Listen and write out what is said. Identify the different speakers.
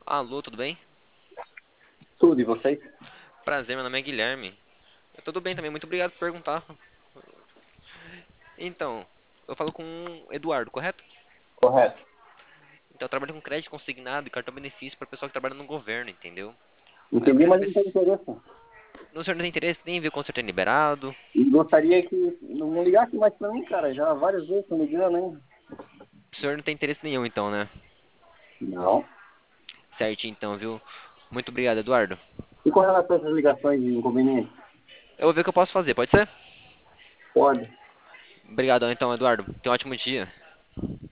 Speaker 1: Alô, tudo bem?
Speaker 2: Tudo, e vocês?
Speaker 1: Prazer, meu nome é Guilherme. Tudo bem também, muito obrigado por perguntar. Então, eu falo com o Eduardo, correto?
Speaker 2: Correto.
Speaker 1: Então, eu trabalho com crédito consignado e cartão benefício para pessoal que trabalha no governo, entendeu? Aí eu
Speaker 2: Entendi,
Speaker 1: queria
Speaker 2: mas
Speaker 1: saber
Speaker 2: não tem
Speaker 1: se
Speaker 2: interesse.
Speaker 1: no senhor não tem interesse, nem ver quando o senhor tem liberado.
Speaker 2: E gostaria que não ligasse mais pra mim, cara. Já várias vezes tô ligando, hein?
Speaker 1: O senhor não tem interesse nenhum, então, né?
Speaker 2: Não.
Speaker 1: Certinho, então, viu? Muito obrigado, Eduardo.
Speaker 2: E com relação a essas ligações de inconvenientes?
Speaker 1: Eu vou ver o que eu posso fazer, pode ser?
Speaker 2: Pode.
Speaker 1: Obrigadão, então, Eduardo. Tenha um ótimo dia.